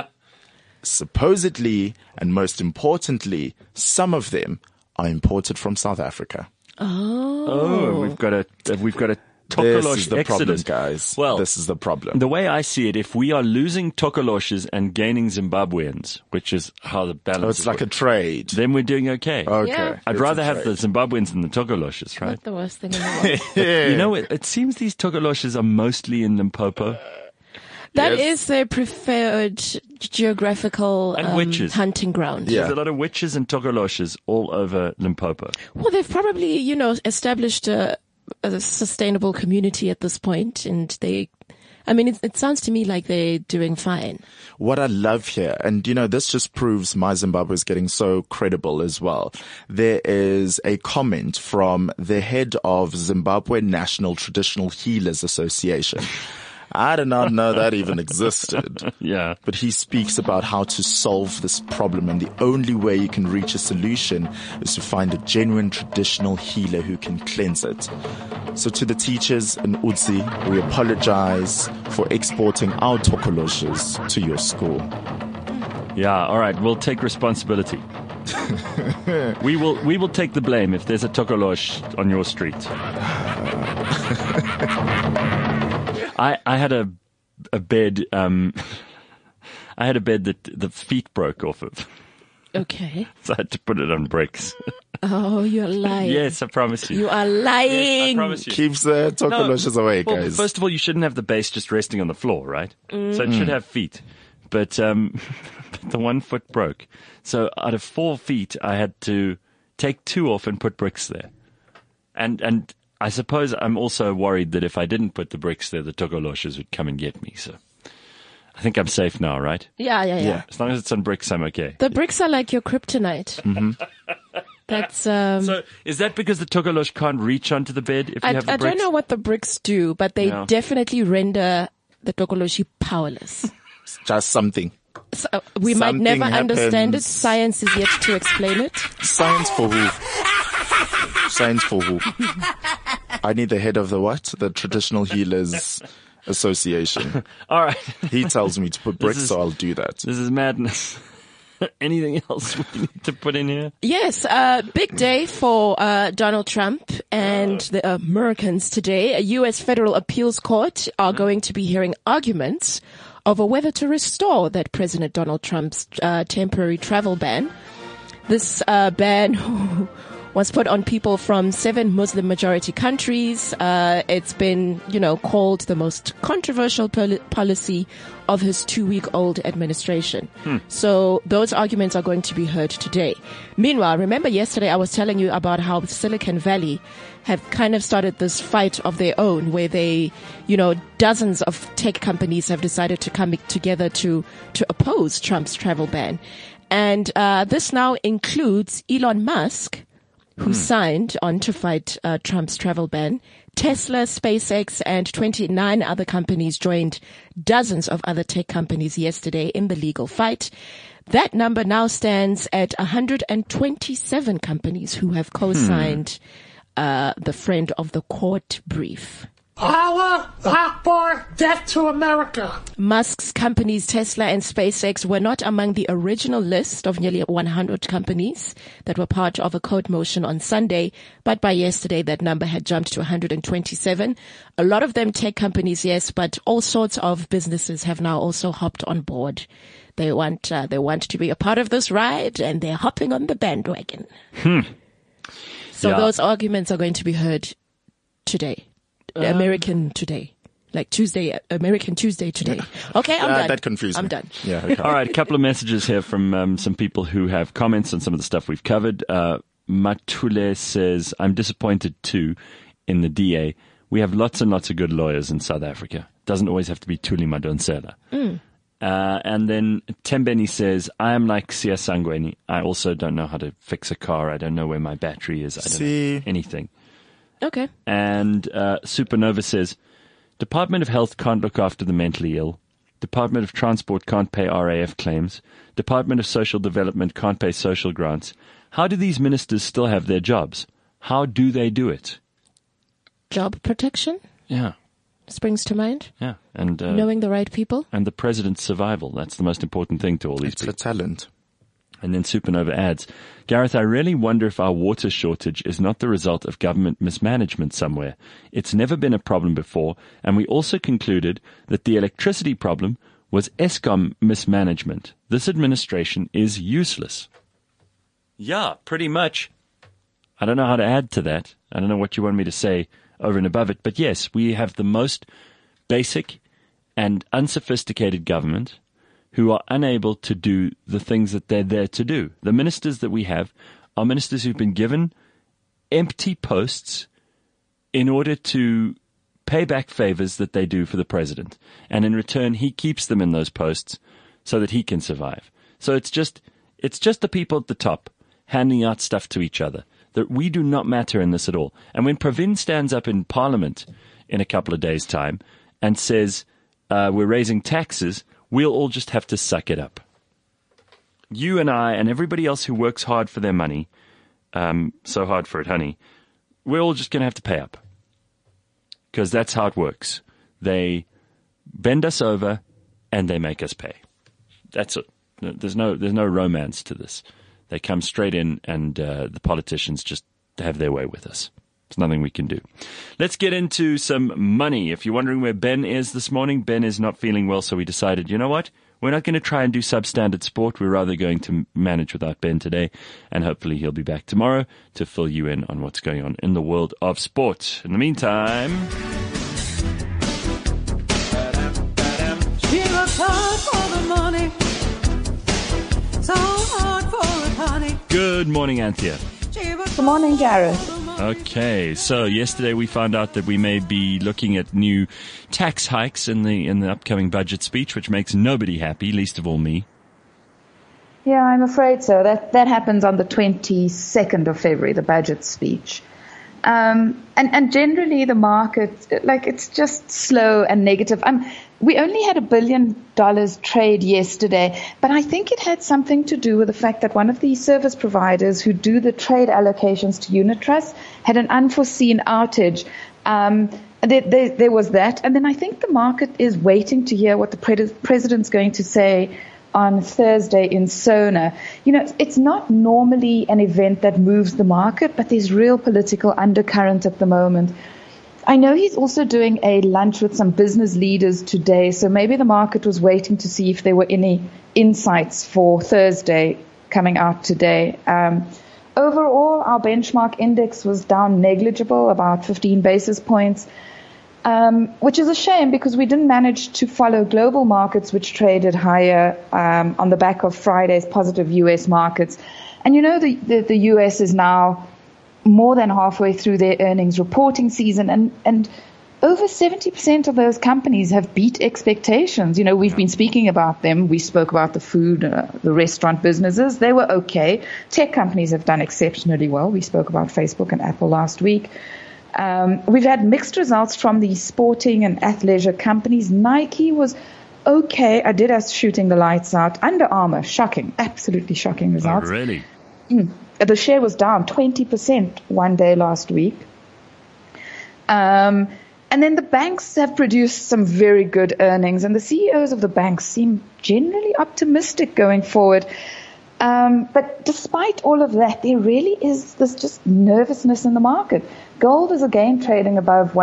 Supposedly, and most importantly, some of them are imported from South Africa. We've got a This Tokolosh is the exodus. problem, guys. Well, this is the problem. The way I see it, if we are losing Tokoloshes and gaining Zimbabweans, which is how the balance it's like a trade. then we're doing okay. Okay. Yeah. I'd It's rather a have the trade. Zimbabweans than the Tokoloshes, right? Not the worst thing in the world. You know, it seems these Tokoloshes are mostly in Limpopo. That Yes. is their preferred geographical And witches. hunting ground. Yeah. There's a lot of witches and Tokoloshes all over Limpopo. Well, they've probably, established a sustainable community at this point, and it sounds to me like they're doing fine. What I love here, and this just proves my Zimbabwe is getting so credible as well. There is a comment from the head of Zimbabwe National Traditional Healers Association. I did not know that even existed. Yeah. But he speaks about how to solve this problem, and the only way you can reach a solution is to find a genuine traditional healer who can cleanse it. So to the teachers in Udzi, we apologize for exporting our Tokoloshes to your school. Yeah, all right, we'll take responsibility. We will take the blame if there's a Tokolosh on your street. I had a bed. I had a bed that the feet broke off of, Okay. so I had to put it on bricks. Oh, you're lying. Yes, I promise you. You are lying. I promise you. Keeps the Tokoloshes away, Well, guys. first of all, you shouldn't have the base just resting on the floor, right? So it should have feet. But the 1 foot broke. So out of 4 feet, I had to take 2 off and put bricks there. And I suppose I'm also worried that if I didn't put the bricks there, the Tokoloshes would come and get me. So I think I'm safe now, right? Yeah. As long as it's on bricks, I'm okay. The bricks are like your kryptonite. Mm-hmm. That's So is that because the Tokolosh can't reach onto the bed if you have the I bricks? don't know what the bricks do, but they No. definitely render the Tokoloshi powerless. Just something. So we might Something never understand it. happens. Science is yet to explain it. Science for who? Science for who? I need the head of the what? The Traditional Healers Association. All right. He tells me to put bricks, is- so I'll do that. This is madness. Anything else we need to put in here? Yes, big day for Donald Trump and the Americans today. A U.S. federal appeals court are going to be hearing arguments over whether to restore that President Donald Trump's temporary travel ban. This ban was put on people from 7 Muslim majority countries. It's been, called the most controversial policy of his 2-week-old administration. So those arguments are going to be heard today. Meanwhile, remember yesterday I was telling you about how Silicon Valley have kind of started this fight of their own where they, dozens of tech companies have decided to come together to oppose Trump's travel ban. And this now includes Elon Musk, who signed on to fight Trump's travel ban. Tesla, SpaceX, and 29 other companies joined dozens of other tech companies yesterday in the legal fight. That number now stands at 127 companies who have co-signed the friend of the court brief. Allah Akbar, death to America. Musk's companies Tesla and SpaceX were not among the original list of nearly 100 companies that were part of a court motion on Sunday, but by yesterday that number had jumped to 127. A lot of them tech companies, yes, but all sorts of businesses have now also hopped on board. They want to be a part of this ride, and they're hopping on the bandwagon. So Yeah. those arguments are going to be heard today. American today. Like Tuesday, American Tuesday today. Okay, I'm done. That confused me. I'm done. Yeah, okay. All right, a couple of messages here from some people who have comments on some of the stuff we've covered. Matule says, I'm disappointed too in the DA. We have lots and lots of good lawyers in South Africa. Doesn't always have to be Thuli Madonsela. And then Tembeni says, I am like Sia Sangweni. I also don't know how to fix a car. I don't know where my battery is. I don't know anything. Okay. And Supernova says, Department of Health can't look after the mentally ill. Department of Transport can't pay RAF claims. Department of Social Development can't pay social grants. How do these ministers still have their jobs? How do they do it? Job protection Yeah, springs to mind. yeah. And Knowing the right people. and the president's survival. That's the most important thing to all these It's a people. talent. And then Supernova adds, Gareth, I really wonder if our water shortage is not the result of government mismanagement somewhere. It's never been a problem before, and we also concluded that the electricity problem was Eskom mismanagement. This administration is useless. Yeah, pretty much. I don't know how to add to that. I don't know what you want me to say over and above it. But yes, we have the most basic and unsophisticated government who are unable to do the things that they're there to do. The ministers that we have are ministers who've been given empty posts in order to pay back favors that they do for the president. And in return, he keeps them in those posts so that he can survive. So it's just the people at the top handing out stuff to each other. That we do not matter in this at all. And when Pravin stands up in Parliament in a couple of days' time and says, we're raising taxes, we'll all just have to suck it up. You and I and everybody else who works hard for their money, so hard for it, honey, we're all just going to have to pay up. Because that's how it works. They bend us over and they make us pay. That's it. There's no romance to this. They come straight in and the politicians just have their way with us. There's nothing we can do. Let's get into some money. If you're wondering where Ben is this morning, Ben is not feeling well, so we decided, you know what? We're not going to try and do substandard sport. We're rather going to manage without Ben today, and hopefully he'll be back tomorrow to fill you in on what's going on in the world of sport. In the meantime... She works hard for the money, so hard for it, honey. Good morning, Anthea. Good morning, Gareth. Okay, so yesterday we found out that we may be looking at new tax hikes in the upcoming budget speech, which makes nobody happy, least of all me. Yeah, I'm afraid so. That happens on the 22nd of February, the budget speech. And generally the market, it's just slow and negative. we only had $1 billion trade yesterday, but I think it had something to do with the fact that one of the service providers who do the trade allocations to unit trusts had an unforeseen outage. There was that. And then I think the market is waiting to hear what the president's going to say on Thursday in Sona. It's not normally an event that moves the market, but there's real political undercurrent at the moment. I know he's also doing a lunch with some business leaders today, so maybe the market was waiting to see if there were any insights for Thursday coming out today. Overall, our benchmark index was down negligible, about 15 basis points, which is a shame because we didn't manage to follow global markets, which traded higher on the back of Friday's positive U.S. markets. And the U.S. is now more than halfway through their earnings reporting season, and over 70% of those companies have beat expectations. We've been speaking about them. We spoke about the food, the restaurant businesses. They were okay. Tech companies have done exceptionally well. We spoke about Facebook and Apple last week. We've had mixed results from the sporting and athleisure companies. Nike was okay. Adidas shooting the lights out. Under Armour, shocking, absolutely shocking results. Oh, really? The share was down 20% one day last week. And then the banks have produced some very good earnings, and the CEOs of the banks seem generally optimistic going forward. But despite all of that, there really is this just nervousness in the market. Gold is again trading above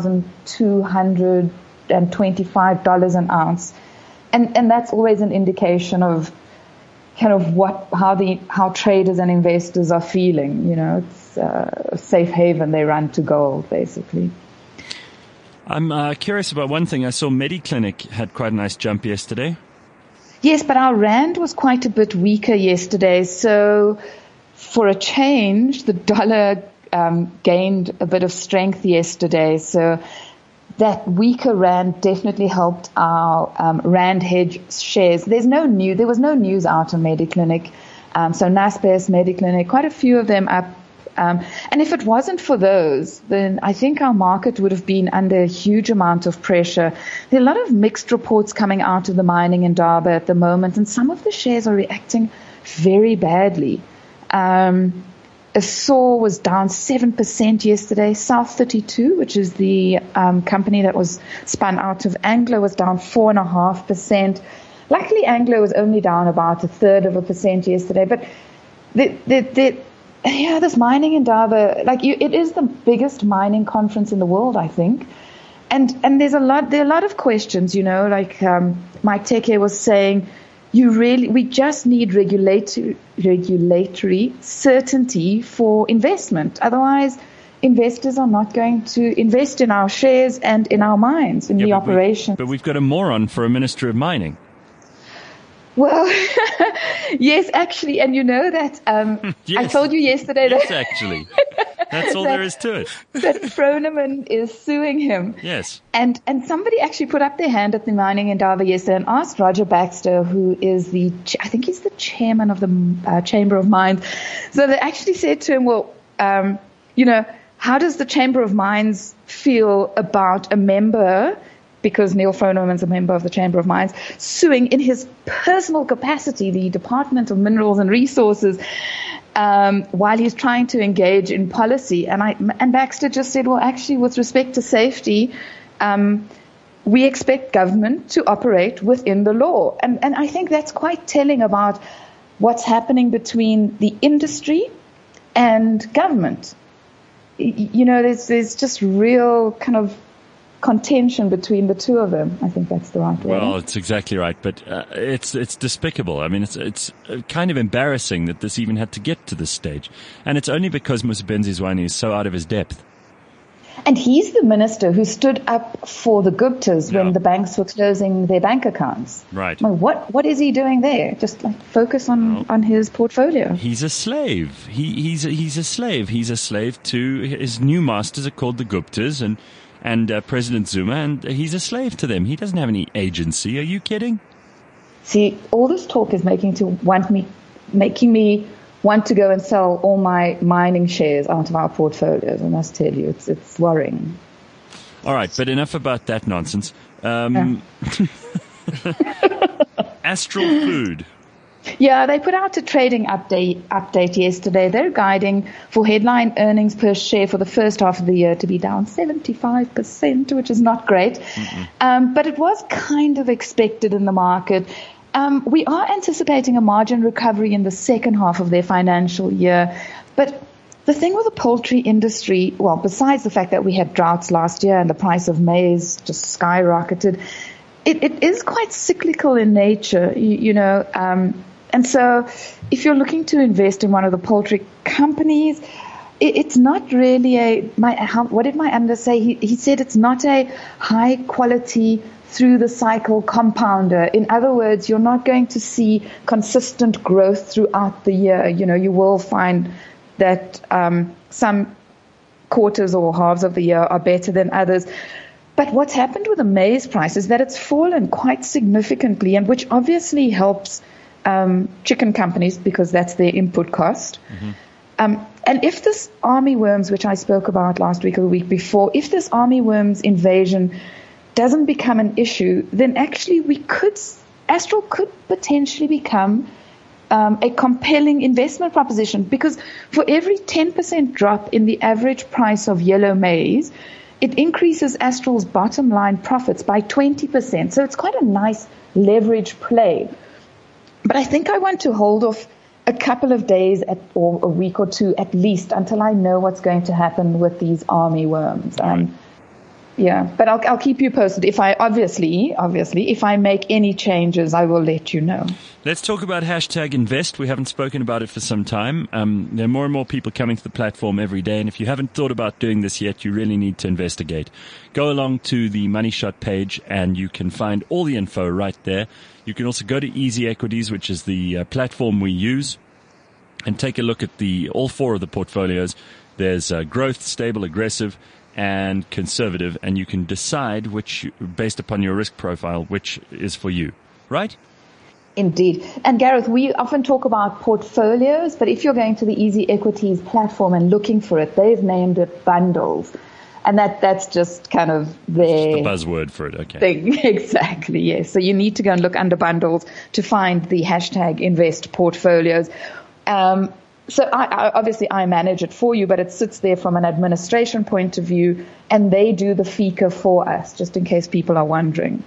$1,225 an ounce. And that's always an indication of kind of how traders and investors are feeling. It's a safe haven they run to gold, basically. I'm curious about one thing. I saw Mediclinic had quite a nice jump yesterday. Yes, but our rand was quite a bit weaker yesterday. So for a change, the dollar gained a bit of strength yesterday. So that weaker rand definitely helped our rand hedge shares. There was no news out on Mediclinic. So Naspers, Mediclinic, quite a few of them up. And if it wasn't for those, then I think our market would have been under a huge amount of pressure. There are a lot of mixed reports coming out of the mining Indaba at the moment, and some of the shares are reacting very badly. Assur was down 7% yesterday. South 32, which is the company that was spun out of Anglo, was down 4.5%. Luckily, Anglo was only down about 1/3% yesterday. But this mining Indaba, it is the biggest mining conference in the world, I think. And there are a lot of questions, Mike Teke was saying, we just need regulatory certainty for investment. Otherwise, investors are not going to invest in our shares and in our mines, in the operation. But we've got a moron for a Minister of Mining. Well, yes, actually, and you know that yes. I told you yesterday that... Yes, actually. That's all there is to it. That Froneman is suing him. Yes. And somebody actually put up their hand at the mining Indaba yesterday and asked Roger Baxter, who is I think he's the chairman of the Chamber of Mines. So they actually said to him, well, how does the Chamber of Mines feel about a member, because Neil Froneman's a member of the Chamber of Mines, suing in his personal capacity the Department of Minerals and Resources while he's trying to engage in policy. And Baxter just said, well, actually, with respect to safety, we expect government to operate within the law. And I think that's quite telling about what's happening between the industry and government. There's just real kind of contention between the two of them. I think that's the right word. Well, it's exactly right, but it's despicable. I mean, it's kind of embarrassing that this even had to get to this stage, and it's only because Msebenzi Zwane is so out of his depth. And he's the minister who stood up for the Guptas when the banks were closing their bank accounts. Right. Well, what is he doing there? Just focus on his portfolio. He's a slave. He's a slave. He's a slave to his new masters are called the Guptas and President Zuma, and he's a slave to them. He doesn't have any agency. Are you kidding? See, all this talk is making me want to go and sell all my mining shares out of our portfolios. I must tell you, it's worrying. All right, but enough about that nonsense. Astral Food. Yeah, they put out a trading update yesterday. They're guiding for headline earnings per share for the first half of the year to be down 75%, which is not great. But it was kind of expected in the market. We are anticipating a margin recovery in the second half of their financial year. But the thing with the poultry industry, well, besides the fact that we had droughts last year and the price of maize just skyrocketed, it is quite cyclical in nature, you know. And so if you're looking to invest in one of the poultry companies, it's not really what did my analyst say? He said it's not a high quality through the cycle compounder. In other words, you're not going to see consistent growth throughout the year. You know, you will find that some quarters or halves of the year are better than others. But what's happened with the maize price is that it's fallen quite significantly, and which obviously helps chicken companies because that's their input cost. And if this armyworms, which I spoke about last week or the week before, if this armyworms invasion doesn't become an issue, then actually Astral could potentially become a compelling investment proposition, because for every 10% drop in the average price of yellow maize, it increases Astral's bottom line profits by 20%. So it's quite a nice leverage play. But I think I want to hold off a couple of days or a week or two at least until I know what's going to happen with these armyworms. Yeah, but I'll keep you posted. If I obviously, if I make any changes, I will let you know. Let's talk about #Invest. We haven't spoken about it for some time. There are more and more people coming to the platform every day, and if you haven't thought about doing this yet, you really need to investigate. Go along to the Money Shot page, and you can find all the info right there. You can also go to Easy Equities, which is the platform we use, and take a look at all four of the portfolios. There's growth, stable, aggressive, and conservative, and you can decide which, based upon your risk profile, which is for you, right? Indeed. And Gareth, we often talk about portfolios, but if you're going to the Easy Equities platform and looking for it, they've named it bundles. And that's just kind of their... Just the buzzword for it, okay. Thing. Exactly, yes. So you need to go and look under bundles to find the #Invest portfolios. So I manage it for you, but it sits there from an administration point of view, and they do the FICA for us, just in case people are wondering.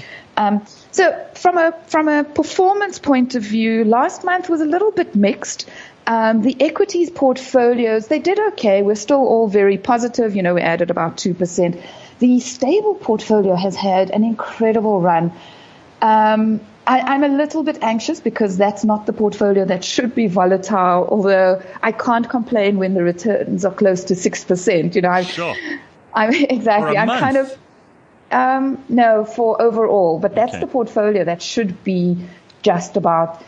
So from a performance point of view, last month was a little bit mixed. The equities portfolios, they did okay. We're still all very positive. You know, we added about 2%. The stable portfolio has had an incredible run. I'm a little bit anxious because that's not the portfolio that should be volatile, although I can't complain when the returns are close to 6%. You know, Sure. Exactly. I'm kind of, no, for overall, but that's the portfolio that should be just about,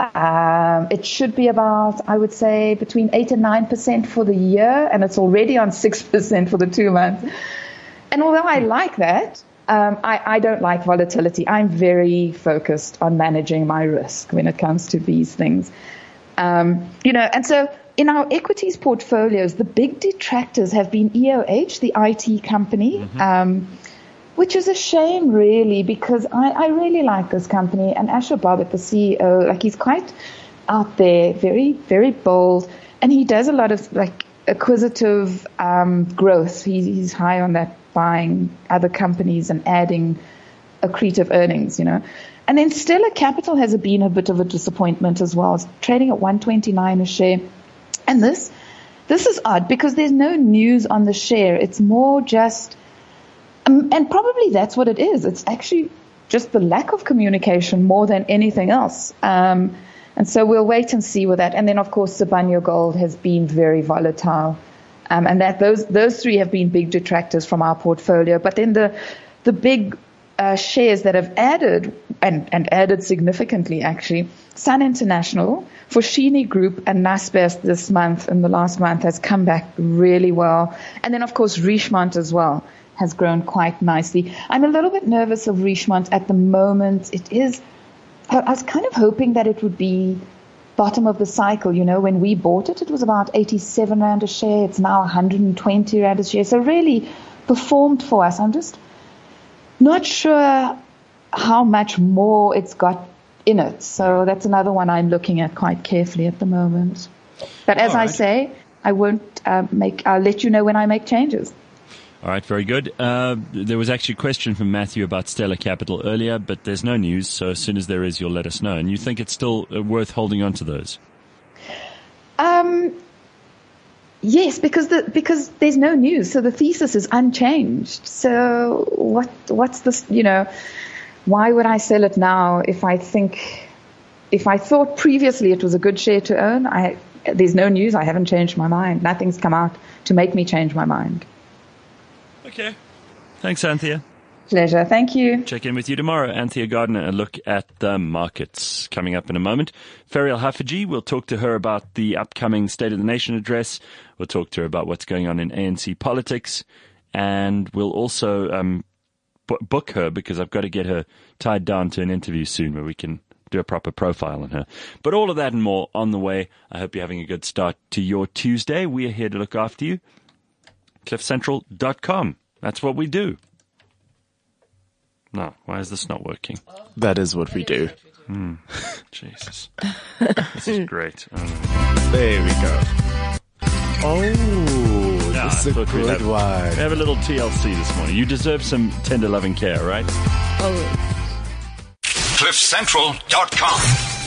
it should be about, I would say, between 8 and 9% for the year, and it's already on 6% for the 2 months. And although I like that, I don't like volatility. I'm very focused on managing my risk when it comes to these things. You know, and so in our equities portfolios, the big detractors have been EOH, the IT company, which is a shame really, because I really like this company, and Asher Bobbitt, the CEO, like, he's quite out there, very, very bold, and he does a lot of like acquisitive growth. He's high on that, buying other companies and adding accretive earnings, you know. And then Stellar Capital has been a bit of a disappointment as well. It's trading at 129 a share. And this is odd because there's no news on the share. It's more just, and probably that's what it is. It's actually just the lack of communication more than anything else. And so we'll wait and see with that. And then, of course, Sibanye Gold has been very volatile. And that those three have been big detractors from our portfolio. But then the big shares that have added and added significantly, actually, Sun International, Foschini Group, and Naspers this month, in the last month, has come back really well. And then, of course, Richemont as well has grown quite nicely. I'm a little bit nervous of Richemont at the moment. I was kind of hoping that it would be bottom of the cycle. You know, when we bought it, it was about 87 Rand a share. It's now 120 Rand a share. So really performed for us. I'm just not sure how much more it's got in it. So that's another one I'm looking at quite carefully at the moment. But as I say, I won't I'll let you know when I make changes. All right, very good. There was actually a question from Matthew about Stellar Capital earlier, but there's no news. So as soon as there is, you'll let us know. And you think it's still worth holding on to those? Yes, because there's no news, so the thesis is unchanged. So what's this? Why would I sell it now if I thought previously it was a good share to own? There's no news. I haven't changed my mind. Nothing's come out to make me change my mind. Okay. Thanks, Anthea. Pleasure. Thank you. Check in with you tomorrow. Anthea Gardner, a look at the markets coming up in a moment. Ferial Haffajee, we'll talk to her about the upcoming State of the Nation address. We'll talk to her about what's going on in ANC politics. And we'll also book her because I've got to get her tied down to an interview soon where we can do a proper profile on her. But all of that and more on the way. I hope you're having a good start to your Tuesday. We are here to look after you. CliffCentral.com. That's what we do. No, why is this not working? That is what we do. Jesus. This is great. There we go. Oh, this is a good one. We have a little TLC this morning. You deserve some tender loving care, right? Oh. CliffCentral.com